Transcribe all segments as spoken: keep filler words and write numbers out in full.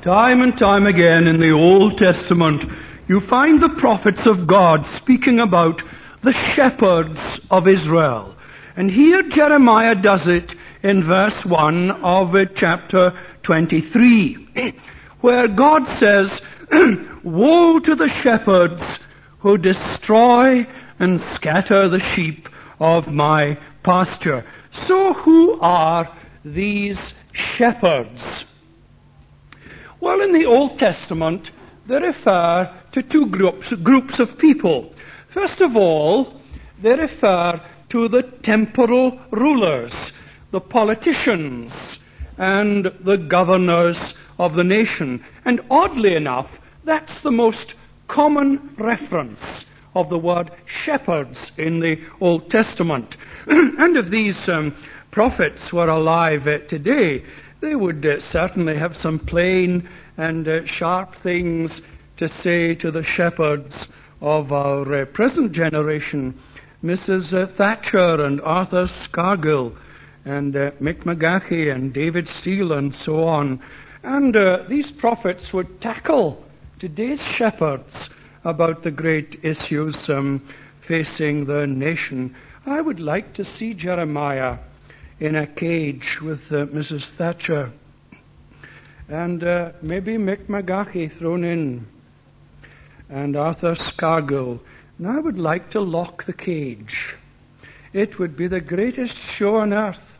Time and time again in the Old Testament, you find the prophets of God speaking about the shepherds of Israel. And here Jeremiah does it in verse one of uh, chapter twenty-three, where God says, "Woe to the shepherds who destroy and scatter the sheep of my pasture." So who are these shepherds? Well, in the Old Testament, they refer to two groups, groups of people. First of all, they refer to the temporal rulers, the politicians, and the governors of the nation. And oddly enough, that's the most common reference of the word shepherds in the Old Testament. And if these um, prophets were alive uh, today, they would uh, certainly have some plain and uh, sharp things to say to the shepherds of our uh, present generation, Missus Uh, Thatcher and Arthur Scargill and uh, Mick McGahey and David Steele and so on. And uh, these prophets would tackle today's shepherds about the great issues um, facing the nation. I would like to see Jeremiah in a cage with uh, Missus Thatcher, and uh, maybe Mick McGahey thrown in, and Arthur Scargill. And I would like to lock the cage. It would be the greatest show on earth.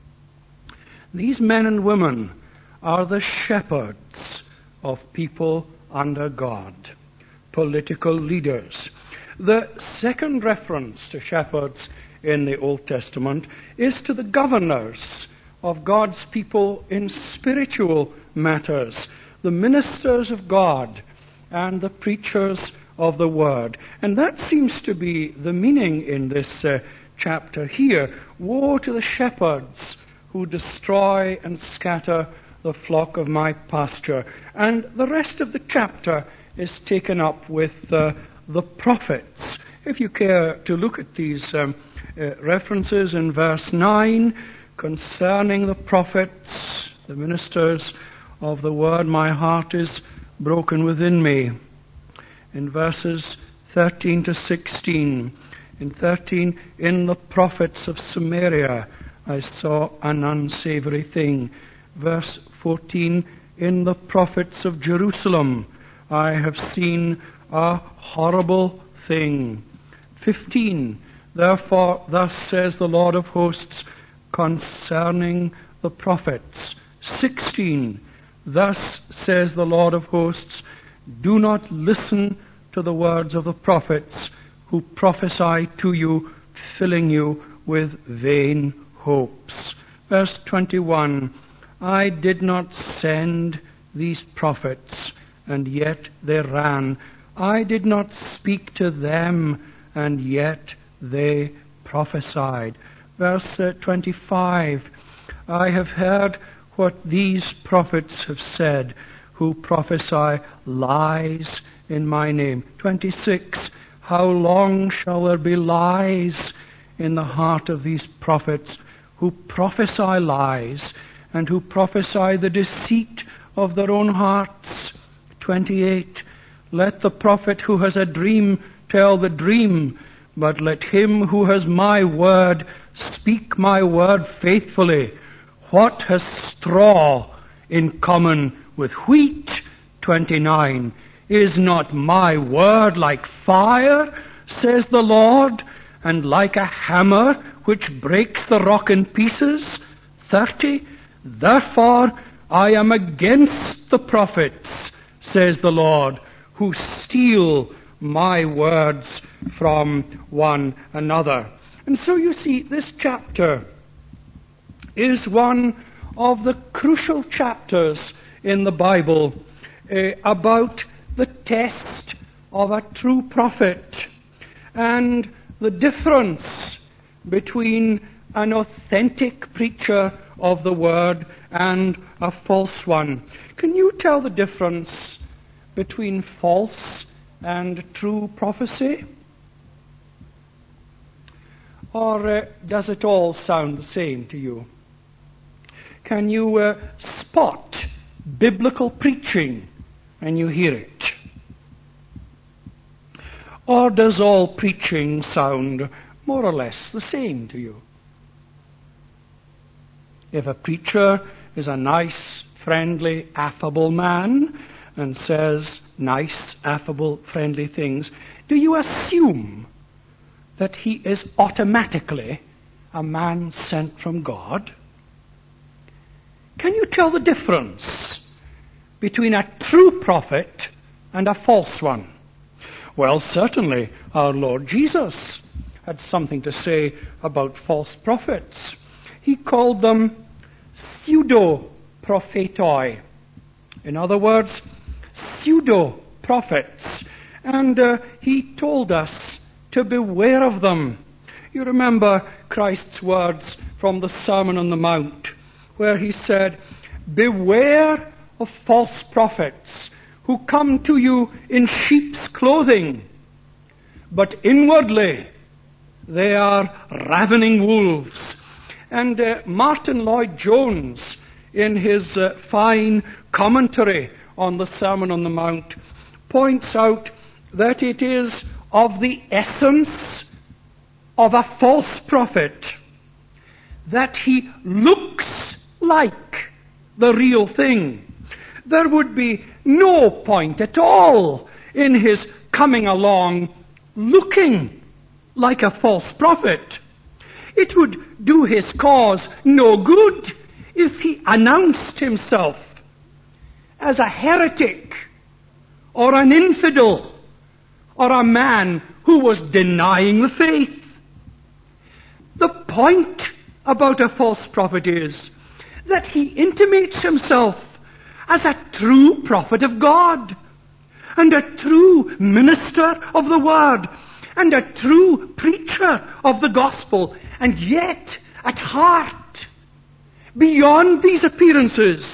These men and women are the shepherds of people under God, political leaders. The second reference to shepherds in the Old Testament is to the governors of God's people in spiritual matters, the ministers of God and the preachers of the Word. And that seems to be the meaning in this uh, chapter here. Woe to the shepherds who destroy and scatter the flock of my pasture. And the rest of the chapter is taken up with uh, the prophets. If you care to look at these um, uh, references in verse nine, concerning the prophets, the ministers of the word, my heart is broken within me. In verses thirteen to sixteen, in thirteen, in the prophets of Samaria I saw an unsavory thing. Verse fourteen, in the prophets of Jerusalem I have seen a horrible thing. fifteen, therefore thus says the Lord of hosts concerning the prophets. sixteen, thus says the Lord of hosts, do not listen to the words of the prophets who prophesy to you, filling you with vain hopes. Verse twenty-one, I did not send these prophets, and yet they ran. I did not speak to them, and yet they prophesied. Verse uh, twenty-five, I have heard what these prophets have said, who prophesy lies in my name. twenty-six, how long shall there be lies in the heart of these prophets who prophesy lies and who prophesy the deceit of their own hearts? twenty-eight, let the prophet who has a dream tell the dream, but let him who has my word speak my word faithfully. What has straw in common with wheat? twenty-nine, is not my word like fire, says the Lord, and like a hammer which breaks the rock in pieces? thirty, therefore I am against the prophets, says the Lord, who steal my words from one another. And so you see, this chapter is one of the crucial chapters in the Bible uh, about the test of a true prophet and the difference between an authentic preacher of the word and a false one. Can you tell the difference between false and true prophecy? Or uh, does it all sound the same to you? Can you uh, spot biblical preaching and you hear it? Or does all preaching sound more or less the same to you? If a preacher is a nice, friendly, affable man and says nice, affable, friendly things, do you assume that he is automatically a man sent from God? Can you tell the difference between a true prophet and a false one? Well, certainly our Lord Jesus had something to say about false prophets. He called them pseudo-prophetoi. In other words, pseudo-prophets. And uh, he told us to beware of them. You remember Christ's words from the Sermon on the Mount, where he said, "Beware of false prophets who come to you in sheep's clothing, but inwardly they are ravening wolves." And uh, Martin Lloyd-Jones, in his uh, fine commentary on the Sermon on the Mount, points out that it is of the essence of a false prophet that he looks like the real thing. There would be no point at all in his coming along looking like a false prophet. It would do his cause no good if he announced himself as a heretic or an infidel or a man who was denying the faith. The point about a false prophet is that he intimates himself as a true prophet of God and a true minister of the word and a true preacher of the gospel. And yet, at heart, beyond these appearances,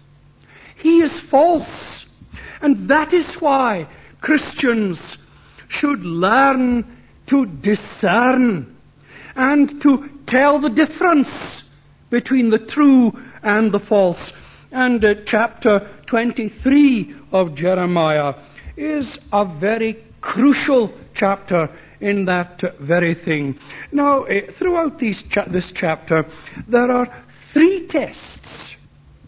he is false. And that is why Christians should learn to discern and to tell the difference between the true and the false. And uh, chapter twenty-three of Jeremiah is a very crucial chapter in that uh, very thing. Now, uh, throughout these cha- this chapter, there are three tests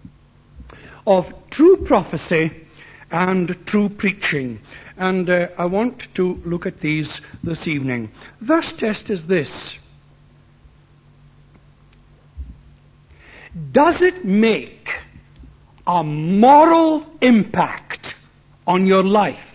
of true prophecy and true preaching. And uh, I want to look at these this evening. First test is this: does it make a moral impact on your life?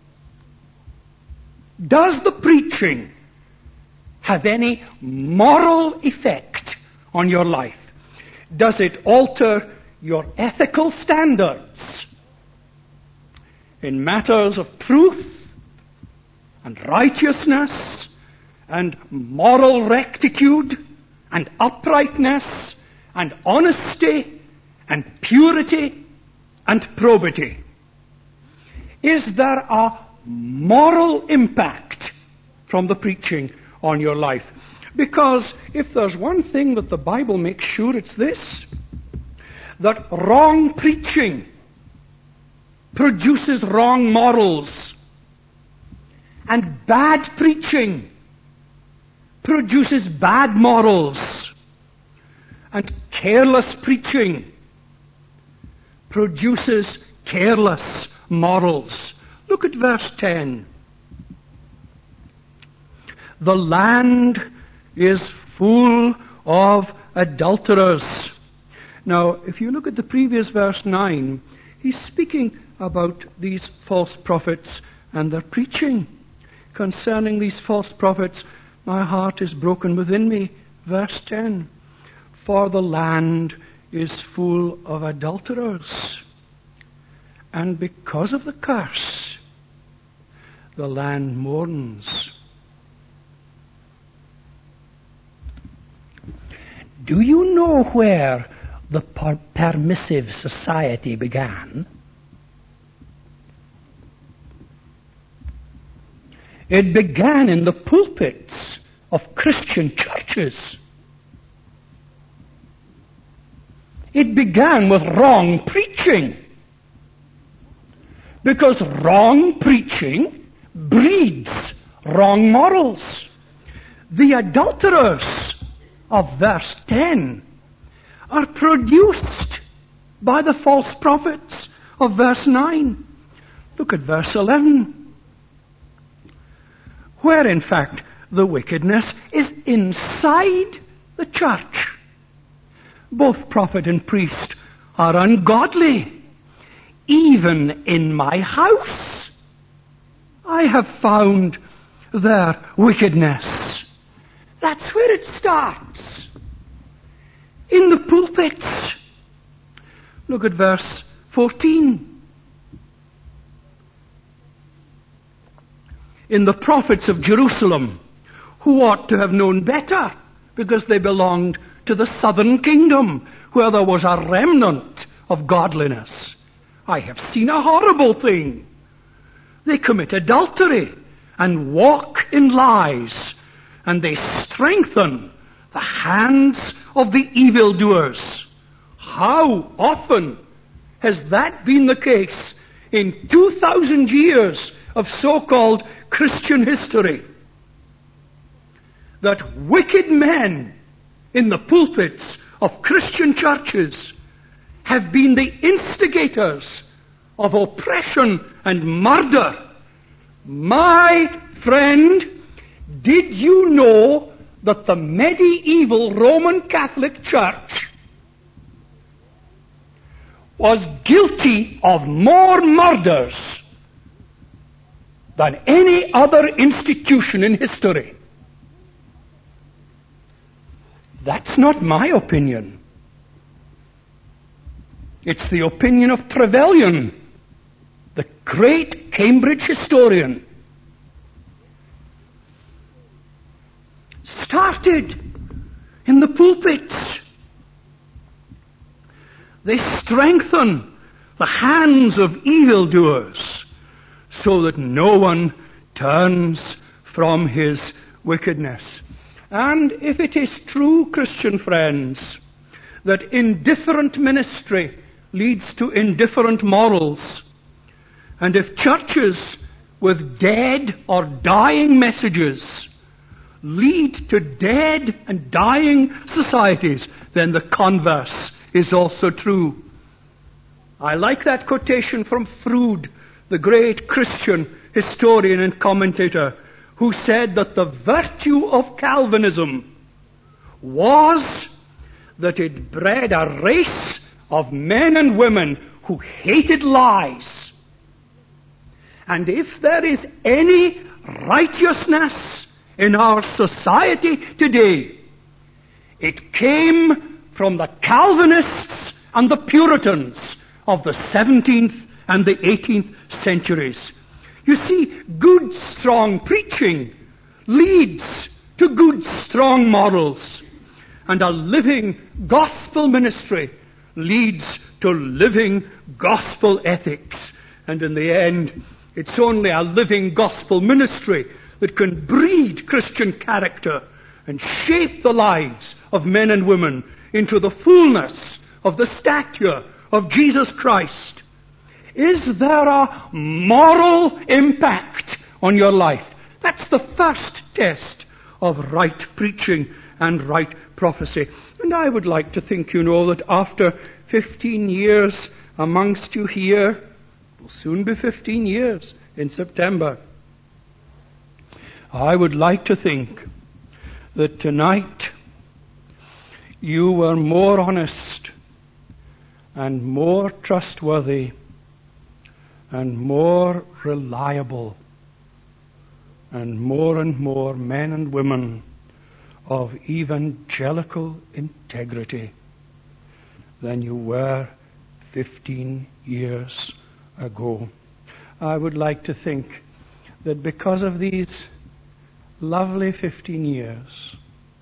Does the preaching have any moral effect on your life? Does it alter your ethical standards in matters of truth and righteousness and moral rectitude and uprightness and honesty and purity and probity? Is there a moral impact from the preaching on your life? Because if there's one thing that the Bible makes sure, it's this: that wrong preaching produces wrong morals, and bad preaching produces bad morals, and careless preaching produces careless morals. Look at verse ten. The land is full of adulterers. Now, if you look at the previous verse nine, he's speaking about these false prophets and their preaching. Concerning these false prophets, my heart is broken within me. Verse ten. For the land is full of adulterers. And because of the curse, the land mourns. Do you know where the per- permissive society began? It began in the pulpits of Christian churches. It began with wrong preaching. Because wrong preaching breeds wrong morals. The adulterers of verse ten are produced by the false prophets of verse nine. Look at verse eleven, where in fact the wickedness is inside the church. Both prophet and priest are ungodly. Even in my house I have found their wickedness. That's where it starts. In the pulpits. Look at verse fourteen. In the prophets of Jerusalem, who ought to have known better, because they belonged to the southern kingdom, where there was a remnant of godliness. I have seen a horrible thing. They commit adultery and walk in lies, and they strengthen the hands of the evildoers. How often has that been the case in two thousand years of so-called Christian history? That wicked men in the pulpits of Christian churches have been the instigators of oppression and murder. My friend, did you know that the medieval Roman Catholic Church was guilty of more murders than any other institution in history? That's not my opinion. It's the opinion of Trevelyan, the great Cambridge historian. Started in the pulpits. They strengthen the hands of evildoers so that no one turns from his wickedness. And if it is true, Christian friends, that indifferent ministry leads to indifferent morals, and if churches with dead or dying messages lead to dead and dying societies, then the converse is also true. I like that quotation from Froude, the great Christian historian and commentator, who said that the virtue of Calvinism was that it bred a race of men and women who hated lies. And if there is any righteousness in our society today, it came from the Calvinists and the Puritans of the seventeenth and the eighteenth centuries. You see, good, strong preaching leads to good, strong morals. And a living gospel ministry leads to living gospel ethics. And in the end, it's only a living gospel ministry that can breed Christian character and shape the lives of men and women into the fullness of the stature of Jesus Christ. Is there a moral impact on your life? That's the first test of right preaching and right prophecy. And I would like to think, you know, that after fifteen years amongst you here, it will soon be fifteen years in September, I would like to think that tonight you were more honest and more trustworthy and more reliable and more and more men and women of evangelical integrity than you were fifteen years ago. I would like to think that because of these lovely fifteen years,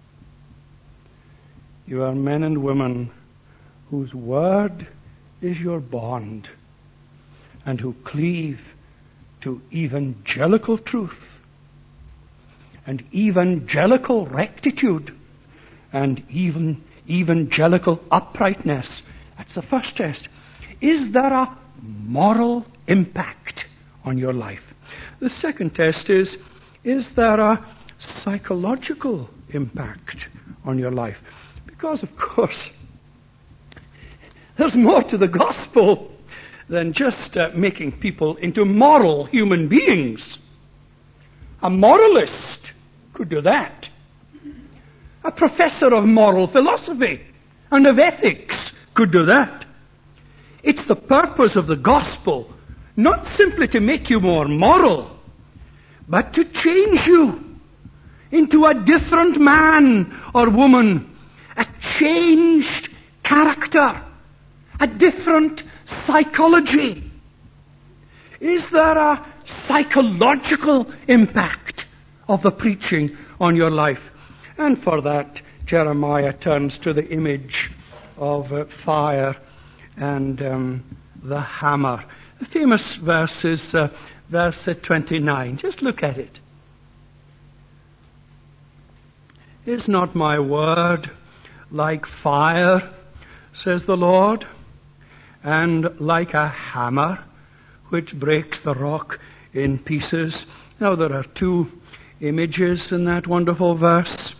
you are men and women whose word is your bond and who cleave to evangelical truth and evangelical rectitude and even evangelical uprightness. That's the first test. Is there a moral impact on your life. The second test is, is there a psychological impact on your life? Because, of course, there's more to the gospel than just uh, making people into moral human beings. A moralist could do that. A professor of moral philosophy and of ethics could do that. It's the purpose of the gospel not simply to make you more moral, but to change you into a different man or woman, a changed character, a different psychology. Is there a psychological impact of the preaching on your life? And for that, Jeremiah turns to the image of uh, fire and um, the hammer. The famous verse is uh, verse twenty-nine. Just look at it. Is not my word like fire, says the Lord, and like a hammer which breaks the rock in pieces? Now there are two images in that wonderful verse.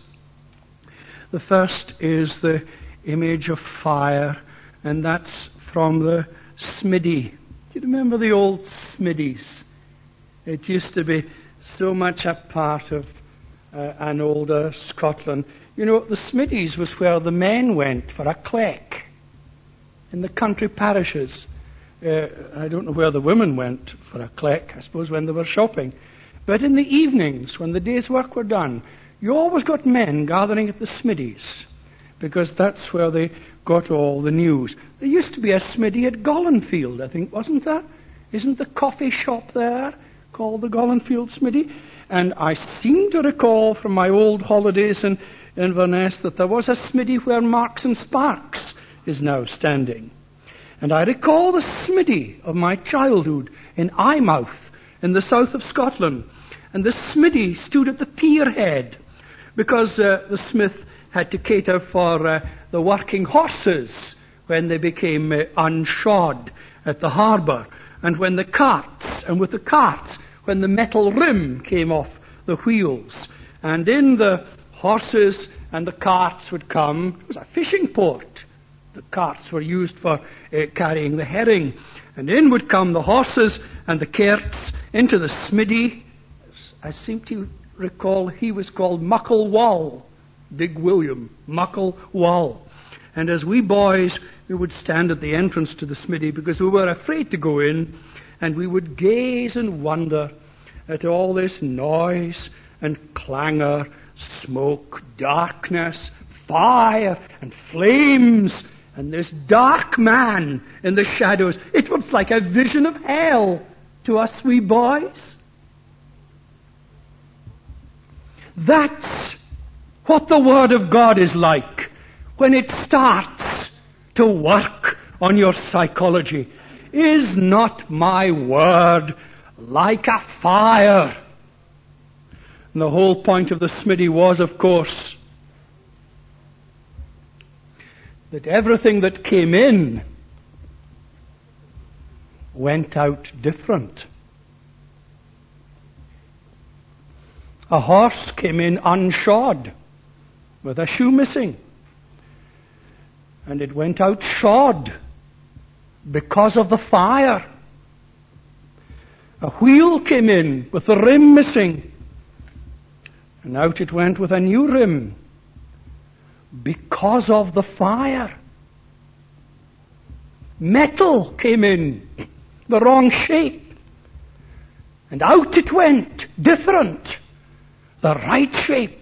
The first is the image of fire, and that's from the smithy. Do you remember the old smithies? It used to be so much a part of uh, an older Scotland. You know, the smithies was where the men went for a cleck in the country parishes. Uh, I don't know where the women went for a cleck, I suppose when they were shopping. But in the evenings, when the day's work were done, you always got men gathering at the smithies, because that's where they got all the news. There used to be a smithy at Gollenfield, I think, wasn't there? Isn't the coffee shop there called the Gollenfield Smithy? And I seem to recall from my old holidays in Inverness that there was a smithy where Marks and Sparks is now standing. And I recall the smithy of my childhood in Eyemouth in the south of Scotland. And the smithy stood at the pier head because uh, the smith had to cater for uh, the working horses when they became uh, unshod at the harbour, and when the carts, and with the carts, when the metal rim came off the wheels. And in the horses and the carts would come, it was a fishing port. The carts were used for uh, carrying the herring. And in would come the horses and the carts into the smithy. I seem to recall he was called Muckle Wall. Big William, Muckle Wall. And as we boys, we would stand at the entrance to the smithy because we were afraid to go in, and we would gaze and wonder at all this noise and clangor, smoke, darkness, fire and flames, and this dark man in the shadows. It was like a vision of hell to us wee boys. That's what the Word of God is like when it starts to work on your psychology. Is not my Word like a fire? And the whole point of the smithy was, of course, that everything that came in went out different. A horse came in unshod, with a shoe missing. And it went out shod because of the fire. A wheel came in with the rim missing. And out it went with a new rim because of the fire. Metal came in the wrong shape. And out it went, different, the right shape.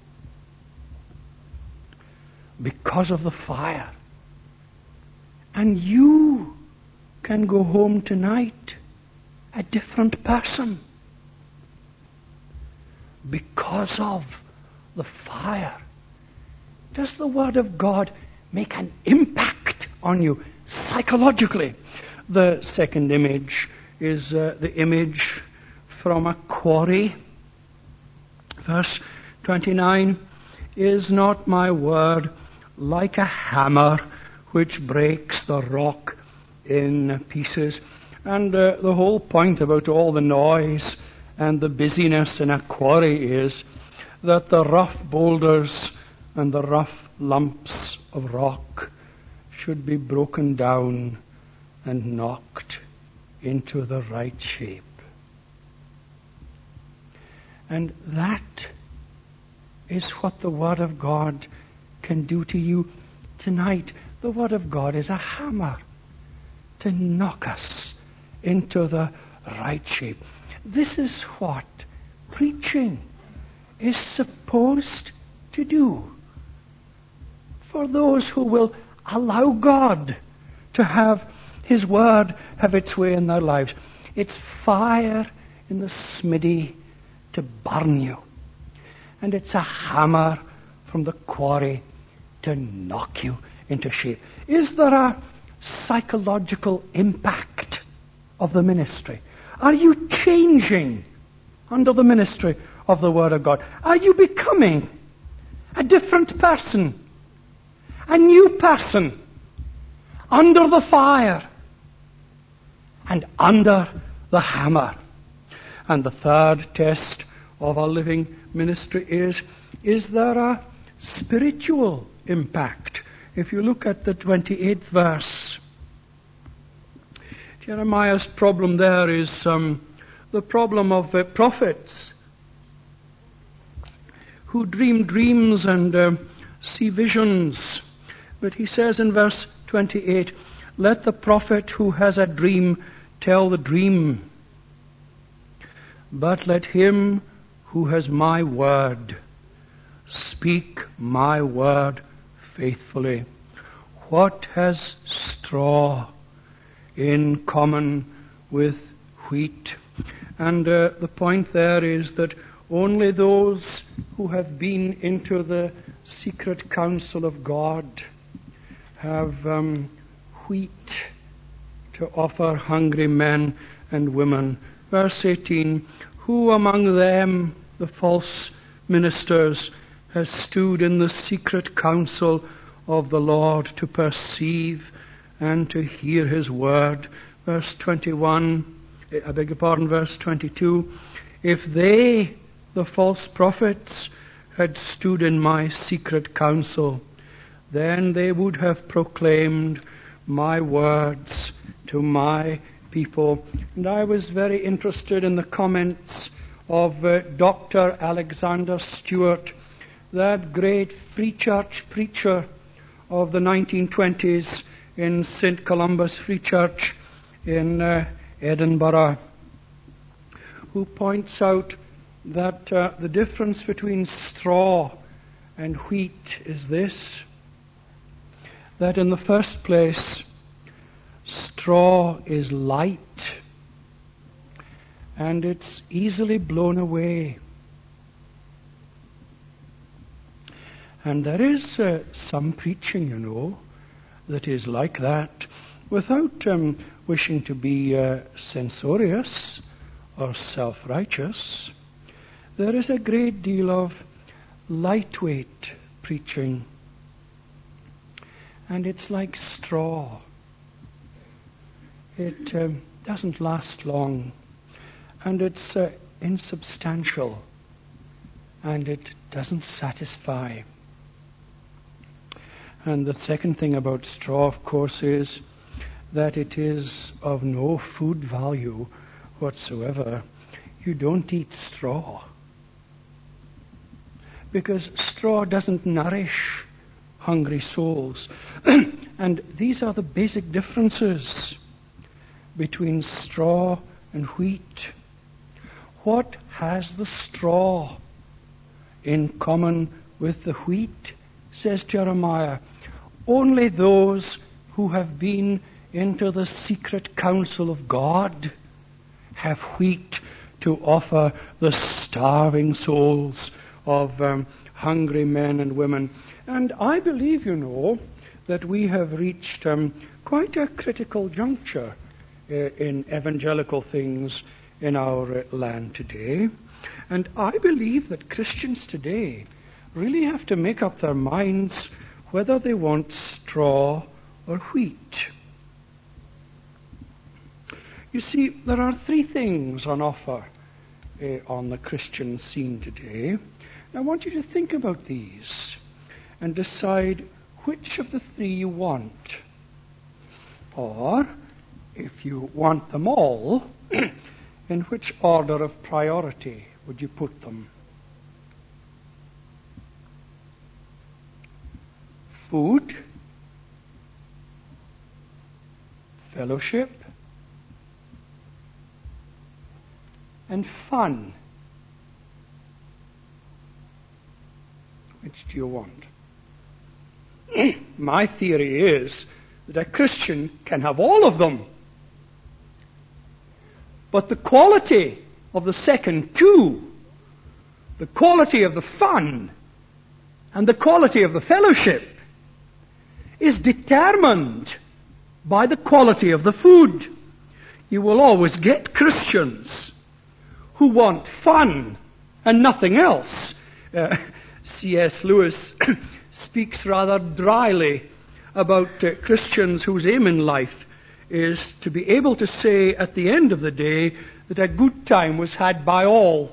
Because of the fire. And you can go home tonight a different person. Because of the fire. Does the Word of God make an impact on you psychologically? The second image is uh, the image from a quarry. Verse twenty-nine, is not my word like a hammer which breaks the rock in pieces? And uh, the whole point about all the noise and the busyness in a quarry is that the rough boulders and the rough lumps of rock should be broken down and knocked into the right shape. And that is what the Word of God can do to you tonight. The Word of God is a hammer to knock us into the right shape. This is what preaching is supposed to do for those who will allow God to have His Word have its way in their lives. It's fire in the smithy to burn you. And it's a hammer from the quarry to knock you into shape. Is there a psychological impact of the ministry? Are you changing under the ministry of the Word of God? Are you becoming a different person? A new person under the fire and under the hammer? And the third test of a living ministry is, is there a spiritual impact? If you look at the twenty-eighth verse, Jeremiah's problem there is um, the problem of uh, prophets who dream dreams and uh, see visions. But he says in verse twenty-eight, let the prophet who has a dream tell the dream, but let him who has my word speak my word faithfully. What has straw in common with wheat? And uh, the point there is that only those who have been into the secret counsel of God have um, wheat to offer hungry men and women. Verse eighteen, who among them, the false ministers, has stood in the secret counsel of the Lord to perceive and to hear His word? Verse twenty-one, I beg your pardon, verse twenty-two, if they, the false prophets, had stood in my secret counsel, then they would have proclaimed my words to my people. And I was very interested in the comments of uh, Doctor Alexander Stewart, that great Free Church preacher of the nineteen twenties in Saint Columba's Free Church in uh, Edinburgh, who points out that uh, the difference between straw and wheat is this, that in the first place, straw is light and it's easily blown away. And there is uh, some preaching, you know, that is like that, without um, wishing to be uh, censorious or self-righteous. There is a great deal of lightweight preaching, and it's like straw. It um, doesn't last long, and it's uh, insubstantial, and it doesn't satisfy. And the second thing about straw, of course, is that it is of no food value whatsoever. You don't eat straw, because straw doesn't nourish hungry souls. And these are the basic differences between straw and wheat. What has the straw in common with the wheat, says Jeremiah? Only those who have been into the secret counsel of God have wheat to offer the starving souls of um, hungry men and women. And I believe, you know, that we have reached um, quite a critical juncture uh, in evangelical things in our uh, land today. And I believe that Christians today really have to make up their minds whether they want straw or wheat. You see, there are three things on offer uh, on the Christian scene today. I want you to think about these and decide which of the three you want. Or, if you want them all, in which order of priority would you put them? Food, fellowship, and fun. Which do you want? My theory is that a Christian can have all of them. But the quality of the second two, the quality of the fun, and the quality of the fellowship is determined by the quality of the food. You will always get Christians who want fun and nothing else. Uh, C S Lewis speaks rather dryly about uh, Christians whose aim in life is to be able to say at the end of the day that a good time was had by all.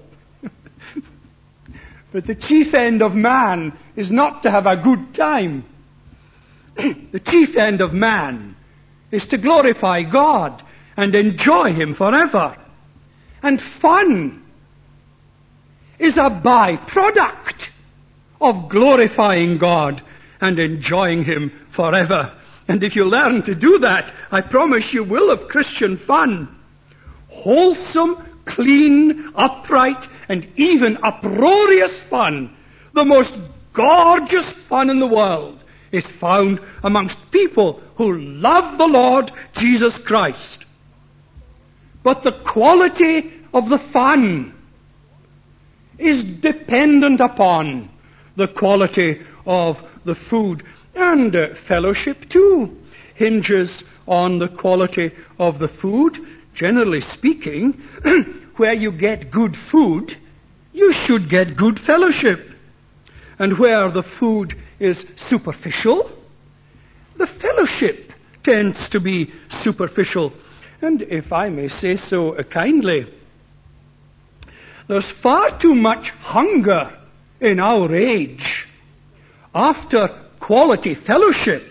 But the chief end of man is not to have a good time. The chief end of man is to glorify God and enjoy Him forever. And fun is a byproduct of glorifying God and enjoying Him forever. And if you learn to do that, I promise you will have Christian fun. Wholesome, clean, upright, and even uproarious fun. The most gorgeous fun in the world is found amongst people who love the Lord Jesus Christ. But the quality of the fun is dependent upon the quality of the food. And uh, fellowship too hinges on the quality of the food. Generally speaking, where you get good food, you should get good fellowship. And where the food is superficial, the fellowship tends to be superficial. And if I may say so uh, kindly, there's far too much hunger in our age after quality fellowship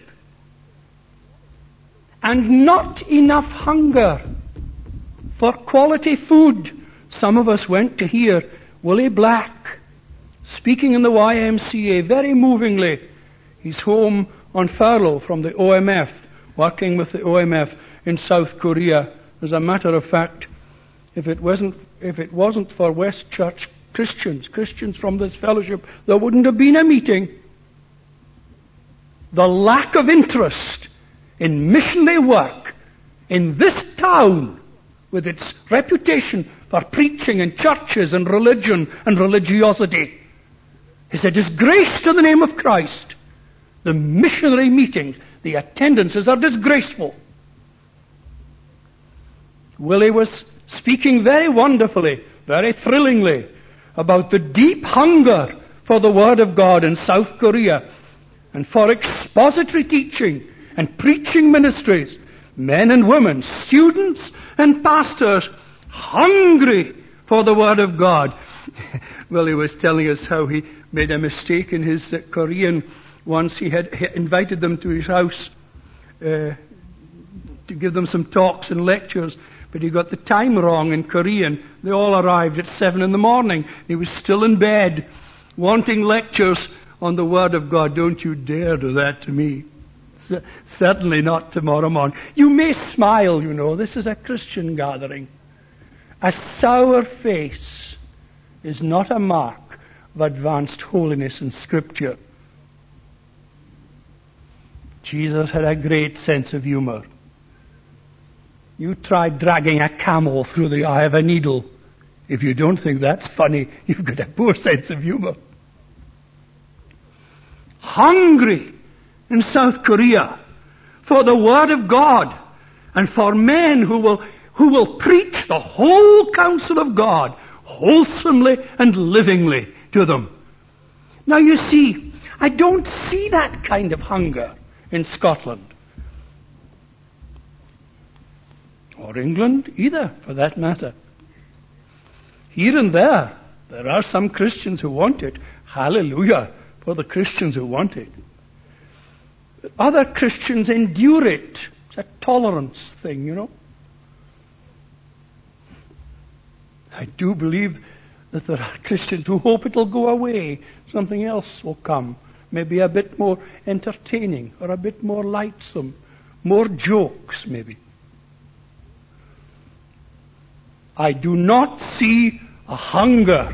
and not enough hunger for quality food. Some of us went to hear Willie Black speaking in the Y M C A very movingly. He's home on furlough from the O M F, working with the O M F in South Korea. As a matter of fact, if it wasn't if it wasn't for West Church Christians, Christians from this fellowship, there wouldn't have been a meeting. The lack of interest in missionary work in this town, with its reputation for preaching in churches and religion and religiosity, is a disgrace to the name of Christ. The missionary meetings, the attendances are disgraceful. Willie was speaking very wonderfully, very thrillingly, about the deep hunger for the Word of God in South Korea and for expository teaching and preaching ministries, men and women, students and pastors, hungry for the Word of God. Willie was telling us how he made a mistake in his uh, Korean. Once he had he invited them to his house uh, to give them some talks and lectures, but he got the time wrong in Korean. They all arrived at seven in the morning. He was still in bed, wanting lectures on the Word of God. Don't you dare do that to me. C- certainly not tomorrow morning. You may smile, you know. This is a Christian gathering. A sour face is not a mark of advanced holiness in Scripture. Jesus had a great sense of humor. You try dragging a camel through the eye of a needle. If you don't think that's funny, you've got a poor sense of humor. Hungry in South Korea for the Word of God and for men who will, who will preach the whole counsel of God wholesomely and livingly to them. Now you see, I don't see that kind of hunger in Scotland. or England either, for that matter. Here and there, there are some Christians who want it. Hallelujah for the Christians who want it. Other Christians endure it. It's a tolerance thing, you know. I do believe that there are Christians who hope it'll go away. Something else will come. Maybe a bit more entertaining or a bit more lightsome. More jokes, maybe. I do not see a hunger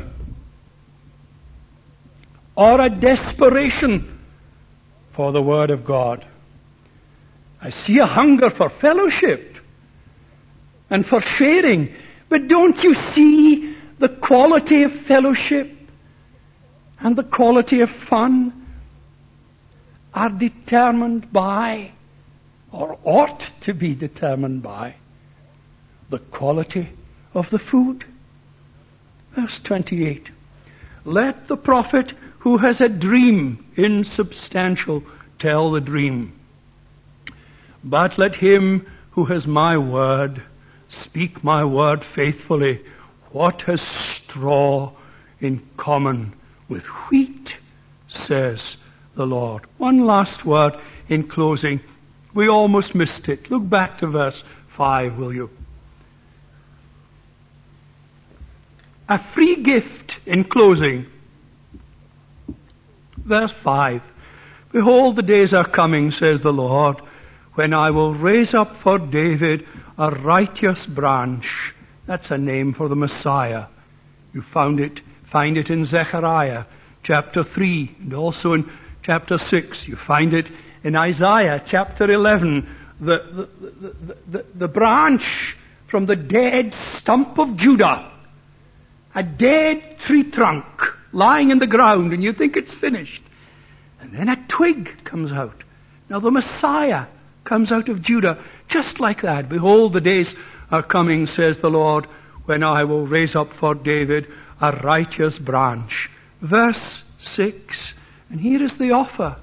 or a desperation for the Word of God. I see a hunger for fellowship and for sharing. But don't you see the quality of fellowship and the quality of fun are determined by, or ought to be determined by, the quality of the food? Verse twenty-eight. Let the prophet who has a dream insubstantial tell the dream. But let him who has my word speak my word faithfully. What has straw in common with wheat, says the Lord. One last word in closing. We almost missed it. Look back to verse five, will you? A free gift in closing. Verse five. Behold, the days are coming, says the Lord, when I will raise up for David a righteous branch. That's a name for the Messiah. You found it, find it in Zechariah chapter three and also in chapter six. You find it in Isaiah chapter eleven. The, the, the, the, the branch from the dead stump of Judah. A dead tree trunk lying in the ground, and you think it's finished. And then a twig comes out. Now the Messiah comes out of Judah, just like that. Behold, the days are coming, says the Lord, when I will raise up for David a righteous branch. Verse six, and here is the offer.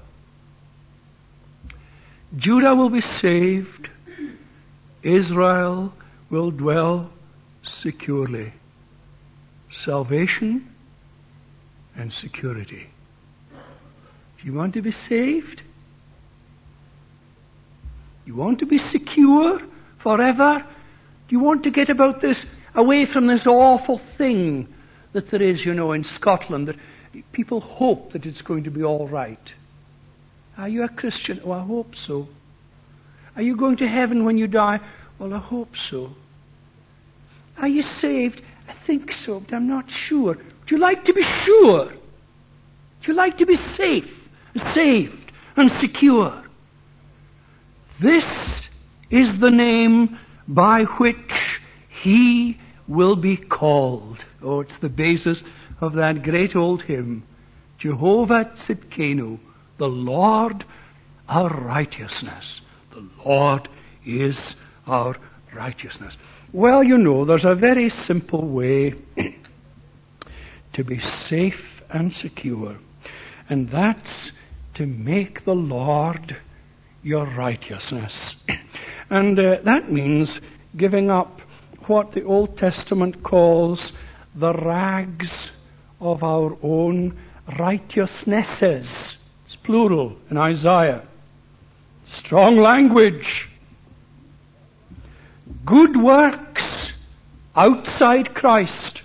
Judah will be saved. Israel will dwell securely. Salvation and security. Do you want to be saved? You want to be secure forever? Do you want to get about this, away from this awful thing that there is, you know, in Scotland, that people hope that it's going to be all right? Are you a Christian? Oh, I hope so. Are you going to heaven when you die? Well, I hope so. Are you saved? I think so, but I'm not sure. Would you like to be sure? Would you like to be safe, saved, and secure? This is the name by which he will be called. Oh, it's the basis of that great old hymn. Jehovah Tzidkenu, the Lord our righteousness. The Lord is our righteousness. Well, you know, there's a very simple way to be safe and secure. And that's to make the Lord your righteousness. And uh, that means giving up what the Old Testament calls the rags of our own righteousnesses. It's plural in Isaiah. Strong language. Good works outside Christ.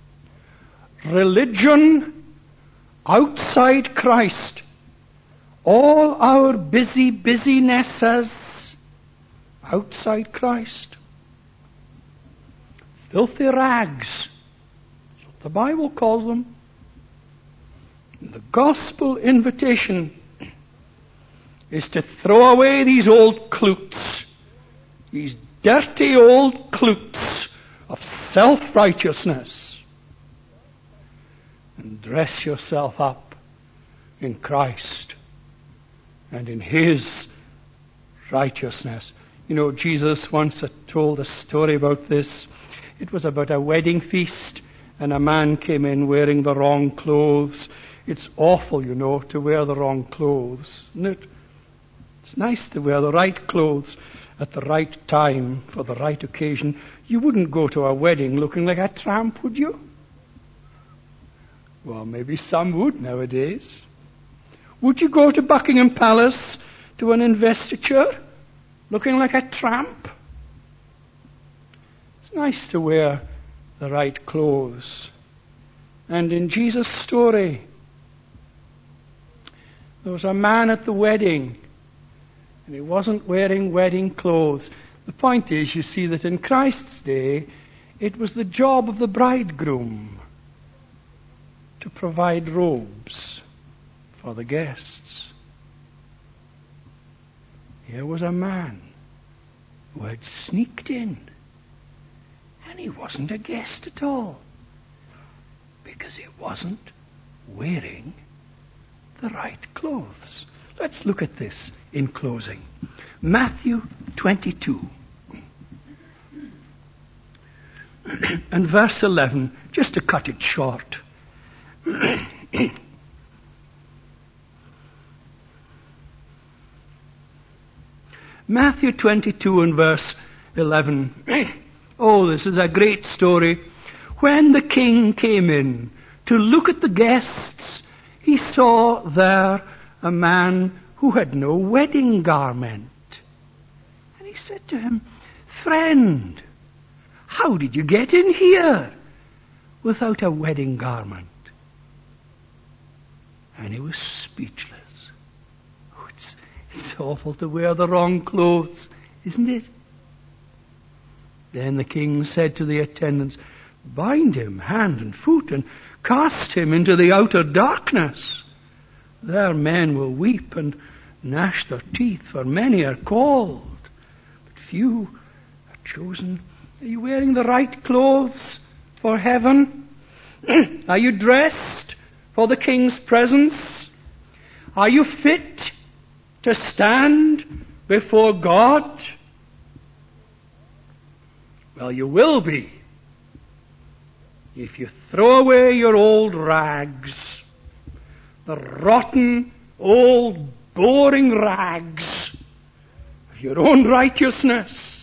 Religion outside Christ. All our busy busynesses outside Christ. Filthy rags. That's what the Bible calls them. The gospel invitation is to throw away these old cloots, these dirty old cloots of self-righteousness, and dress yourself up in Christ and in His righteousness. You know, Jesus once told a story about this. It was about a wedding feast, and a man came in wearing the wrong clothes. It's awful, you know, to wear the wrong clothes, isn't it? It's nice to wear the right clothes. at the right time for the right occasion, you wouldn't go to a wedding looking like a tramp, would you? Well, maybe some would nowadays. Would you go to Buckingham Palace to an investiture looking like a tramp? It's nice to wear the right clothes. And in Jesus' story, there was a man at the wedding, and he wasn't wearing wedding clothes. The point is, you see, that in Christ's day, it was the job of the bridegroom to provide robes for the guests. Here was a man who had sneaked in, and he wasn't a guest at all, because he wasn't wearing the right clothes. Let's look at this in closing. Matthew twenty-two and verse eleven, just to cut it short. Matthew twenty-two and verse eleven. Oh, this is a great story. When the king came in to look at the guests, he saw there a man who had no wedding garment. And he said to him, "Friend, how did you get in here without a wedding garment?" And he was speechless. Oh, it's, it's awful to wear the wrong clothes, isn't it? Then the king said to the attendants, "Bind him hand and foot and cast him into the outer darkness. There men will weep and gnash their teeth, for many are called, but few are chosen." Are you wearing the right clothes for heaven? Are you dressed for the king's presence? Are you fit to stand before God? Well, you will be if you throw away your old rags, the rotten, old, boring rags of your own righteousness,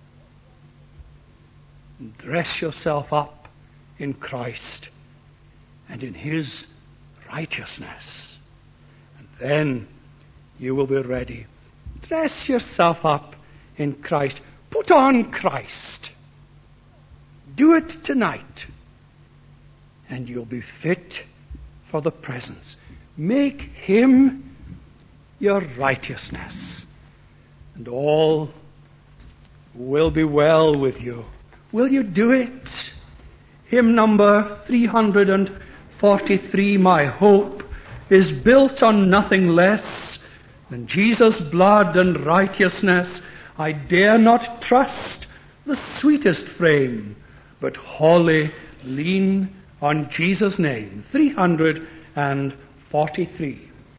and dress yourself up in Christ and in His righteousness. And then you will be ready. Dress yourself up in Christ. Put on Christ. Do it tonight, and you'll be fit for the presence. Make Him your righteousness, and all will be well with you. Will you do it? Hymn number three hundred forty-three, my hope is built on nothing less than Jesus' blood and righteousness. I dare not trust the sweetest frame, but wholly lean on Jesus' name. three hundred forty-three.